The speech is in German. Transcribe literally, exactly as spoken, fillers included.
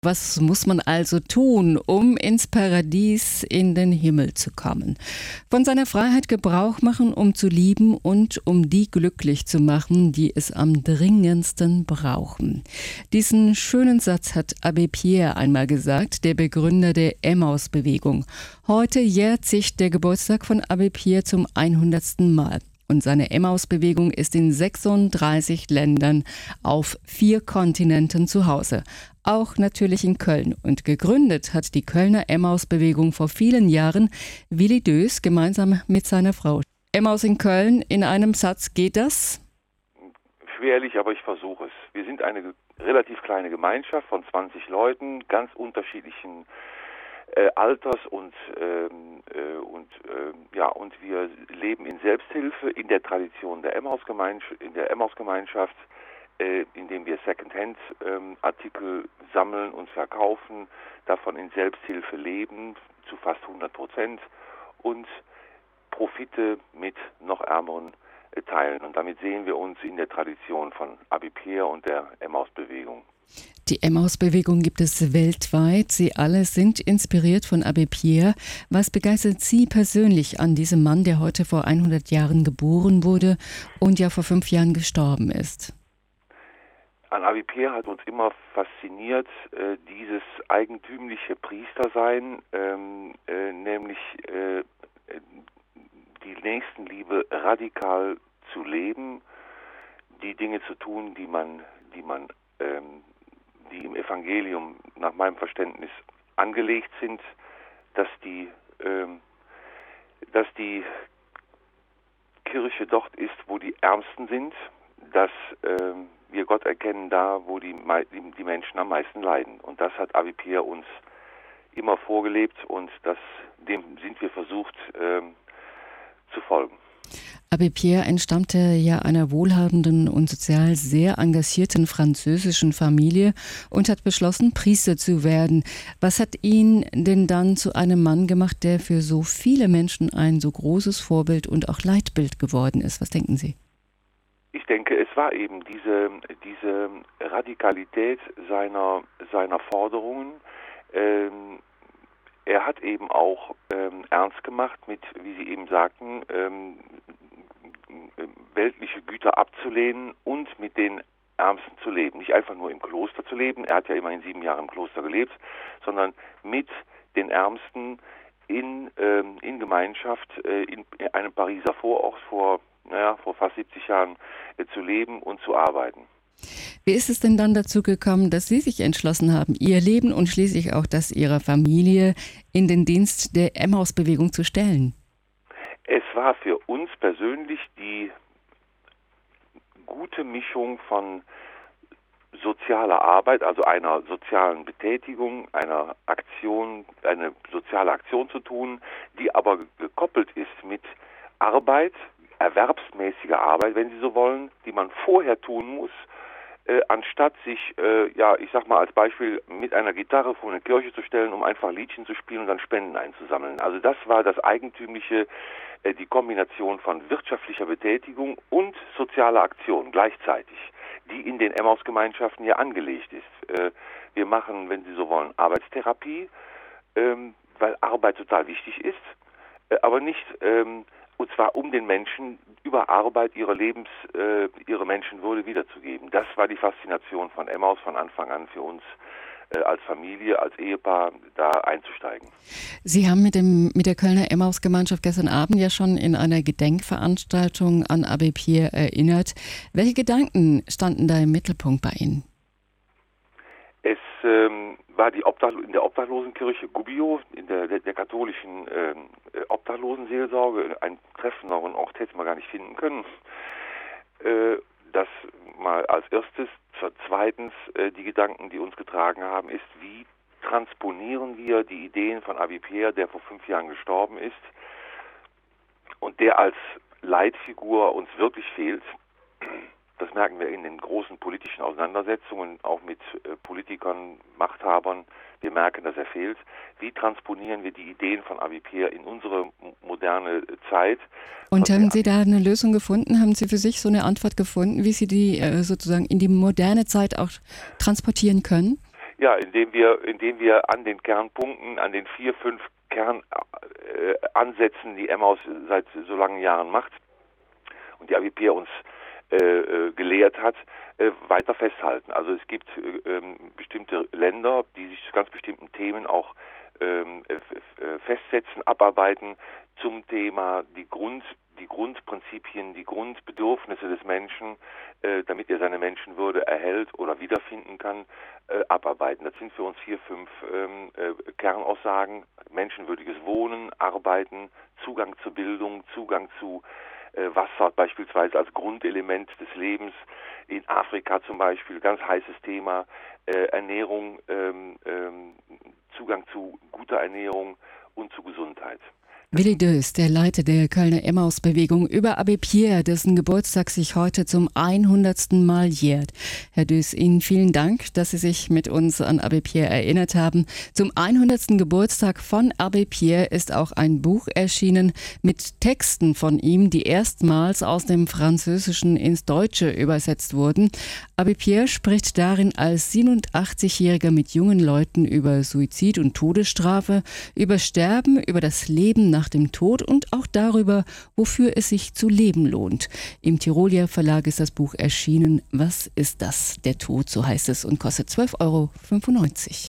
Was muss man also tun, um ins Paradies in den Himmel zu kommen? Von seiner Freiheit Gebrauch machen, um zu lieben und um die glücklich zu machen, die es am dringendsten brauchen. Diesen schönen Satz hat Abbé Pierre einmal gesagt, der Begründer der Emmaus-Bewegung. Heute jährt sich der Geburtstag von Abbé Pierre zum hundertsten Mal. Und seine Emmaus-Bewegung ist in sechsunddreißig Ländern auf vier Kontinenten zu Hause. Auch natürlich in Köln. Und gegründet hat die Kölner Emmaus-Bewegung vor vielen Jahren Willi Döß gemeinsam mit seiner Frau. Emmaus in Köln, in einem Satz, geht das? Schwerlich, aber ich versuche es. Wir sind eine relativ kleine Gemeinschaft von zwanzig Leuten, ganz unterschiedlichen Äh, Alters und ähm, äh, und äh, ja und wir leben in Selbsthilfe in der Tradition der Emmaus-Gemeinschaft, in der Emmaus-Gemeinschaft, äh, indem wir Secondhand-Artikel ähm, sammeln und verkaufen, davon in Selbsthilfe leben zu fast hundert Prozent und Profite mit noch ärmeren äh, teilen. Und damit sehen wir uns in der Tradition von Abbé Pierre und der Emmaus-Bewegung. Die Emmaus-Bewegung gibt es weltweit. Sie alle sind inspiriert von Abbé Pierre. Was begeistert Sie persönlich an diesem Mann, der heute vor hundert Jahren geboren wurde und ja vor fünf Jahren gestorben ist? An Abbé Pierre hat uns immer fasziniert, äh, dieses eigentümliche Priestersein, ähm, äh, nämlich äh, die Nächstenliebe radikal zu leben, die Dinge zu tun, die man, die man ähm, die im Evangelium nach meinem Verständnis angelegt sind, dass die, ähm, dass die Kirche dort ist, wo die Ärmsten sind, dass ähm, wir Gott erkennen da, wo die, die, die Menschen am meisten leiden. Und das hat Abbé Pierre uns immer vorgelebt und das, dem sind wir versucht ähm, zu folgen. Abbé Pierre entstammte ja einer wohlhabenden und sozial sehr engagierten französischen Familie und hat beschlossen, Priester zu werden. Was hat ihn denn dann zu einem Mann gemacht, der für so viele Menschen ein so großes Vorbild und auch Leitbild geworden ist? Was denken Sie? Ich denke, es war eben diese, diese Radikalität seiner, seiner Forderungen. Ähm, er hat eben auch ähm, ernst gemacht mit, wie Sie eben sagten, ähm, weltliche Güter abzulehnen und mit den Ärmsten zu leben. Nicht einfach nur im Kloster zu leben, er hat ja immerhin sieben Jahre im Kloster gelebt, sondern mit den Ärmsten in, ähm, in Gemeinschaft, äh, in, in einem Pariser Vorort vor, naja, vor fast siebzig Jahren äh, zu leben und zu arbeiten. Wie ist es denn dann dazu gekommen, dass Sie sich entschlossen haben, Ihr Leben und schließlich auch das Ihrer Familie in den Dienst der Emmaus-Bewegung zu stellen? Es war für uns persönlich die gute Mischung von sozialer Arbeit, also einer sozialen Betätigung, einer Aktion, eine soziale Aktion zu tun, die aber gekoppelt ist mit Arbeit, erwerbsmäßiger Arbeit, wenn Sie so wollen, die man vorher tun muss, äh, anstatt sich, äh, ja, ich sag mal als Beispiel, mit einer Gitarre vor eine Kirche zu stellen, um einfach Liedchen zu spielen und dann Spenden einzusammeln. Also das war das Eigentümliche, äh, die Kombination von wirtschaftlicher Betätigung und sozialer Aktion gleichzeitig, die in den Emmaus-Gemeinschaften ja angelegt ist. Äh, wir machen, wenn Sie so wollen, Arbeitstherapie, ähm, weil Arbeit total wichtig ist, äh, aber nicht, ähm, und zwar um den Menschen über Arbeit ihre Lebens, äh, ihre Menschenwürde wiederzugeben. Das war die Faszination von Emmaus von Anfang an für uns äh, als Familie, als Ehepaar da einzusteigen. Sie haben mit dem mit der Kölner Emmaus-Gemeinschaft gestern Abend ja schon in einer Gedenkveranstaltung an Abbé Pierre erinnert. Welche Gedanken standen da im Mittelpunkt bei Ihnen? Es ähm, war die Obdach- in der Obdachlosenkirche Gubbio, in der, der, der katholischen ähm, Obdachlosenseelsorge, ein treffenderen Ort hätte man gar nicht finden können. Äh, das mal als erstes. Zweitens, äh, die Gedanken, die uns getragen haben, ist, wie transponieren wir die Ideen von Abbé Pierre, der vor fünf Jahren gestorben ist und der als Leitfigur uns wirklich fehlt. Das merken wir in den großen politischen Auseinandersetzungen, auch mit äh, Politikern, Machthabern. Wir merken, dass er fehlt. Wie transponieren wir die Ideen von Abbé Pierre in unsere moderne Zeit? Und haben Sie da eine Lösung gefunden? Haben Sie für sich so eine Antwort gefunden, wie Sie die äh, sozusagen in die moderne Zeit auch transportieren können? Ja, indem wir, indem wir an den Kernpunkten, an den vier, fünf Kernansätzen, die Emmaus seit so langen Jahren macht und die Abipir uns äh, gelehrt hat, äh, weiter festhalten. Also es gibt äh, bestimmte Länder, die sich zu ganz bestimmten Themen auch äh, festsetzen, abarbeiten zum Thema die Grund, die Grundprinzipien, die Grundbedürfnisse des Menschen, äh, damit er seine Menschenwürde erhält oder wiederfinden kann, äh, abarbeiten. Das sind für uns vier, fünf ähm, äh, Kernaussagen: menschenwürdiges Wohnen, Arbeiten, Zugang zur Bildung, Zugang zu äh, Wasser beispielsweise als Grundelement des Lebens. In Afrika zum Beispiel, ganz heißes Thema, äh, Ernährung, ähm, ähm, Zugang zu guter Ernährung und zu Gesundheit. Willi Döß, der Leiter der Kölner Emmaus-Bewegung, über Abbé Pierre, dessen Geburtstag sich heute zum hundertsten Mal jährt. Herr Döß, Ihnen vielen Dank, dass Sie sich mit uns an Abbé Pierre erinnert haben. Zum hundertsten Geburtstag von Abbé Pierre ist auch ein Buch erschienen mit Texten von ihm, die erstmals aus dem Französischen ins Deutsche übersetzt wurden. Abbé Pierre spricht darin als siebenundachtzigjähriger mit jungen Leuten über Suizid und Todesstrafe, über Sterben, über das Leben nach dem Tod und auch darüber, wofür es sich zu leben lohnt. Im Tirolier Verlag ist das Buch erschienen. Was ist das? Der Tod, so heißt es, und kostet zwölf Euro fünfundneunzig.